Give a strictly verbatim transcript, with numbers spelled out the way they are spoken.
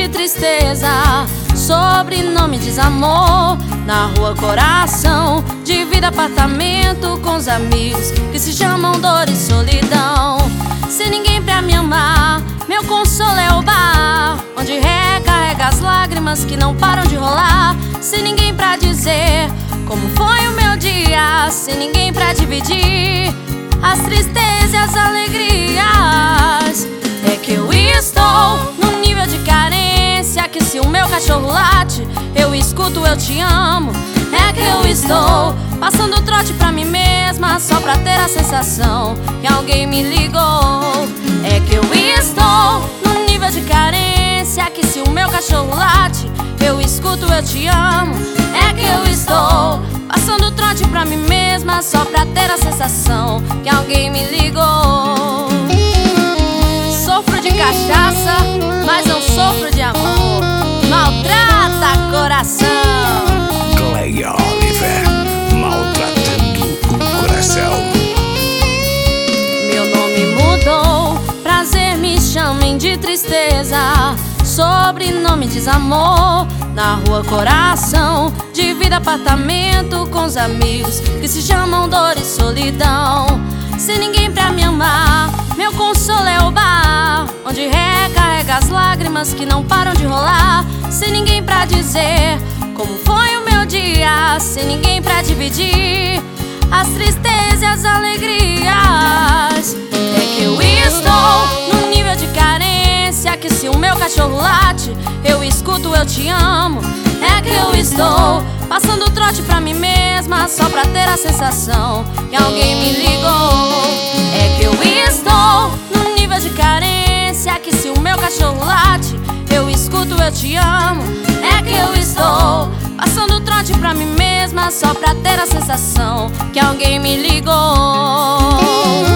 de tristeza, sobrenome desamor. Na rua coração, divide apartamento com os amigos que se chamam dor e solidão. Sem ninguém pra me amar, meu consolo é o bar, onde recarrega as lágrimas que não param de rolar. Sem ninguém pra dizer como foi o meu dia, sem ninguém pra dividir as tristezas e as alegrias. É que eu estou num nível de carência que se o meu cachorro late, eu escuto eu te amo. É que eu estou passando trote pra mim mesma só pra ter a sensação que alguém me ligou. É que eu estou num nível de carência que se o meu cachorro late, eu escuto eu te amo. É que eu estou passando trote pra mim mesma só pra ter a sensação que alguém me ligou. Sofro de cachaça, mas não sofro de amor. Maltrata coração. Cleia Oliver, maltratando o coração. Meu nome mudou, prazer me chamem de tristeza, sobrenome desamor. Na rua coração, divide apartamento com os amigos que se chamam dor e solidão. Sem ninguém pra me amar, meu consolo é o bar, onde recarrega as lágrimas que não param de rolar. Sem ninguém pra dizer como foi o meu dia, sem ninguém pra dividir as tristezas e as alegrias. É que eu estou num nível de carência que se o meu cachorro late, eu escuto eu te amo. É que eu estou passando trote pra mim mesma só pra ter a sensação que alguém me ligou. É que eu estou num nível de carência que se o meu cachorro late, eu escuto eu te amo. É que eu estou passando trote pra mim mesma só pra ter a sensação que alguém me ligou.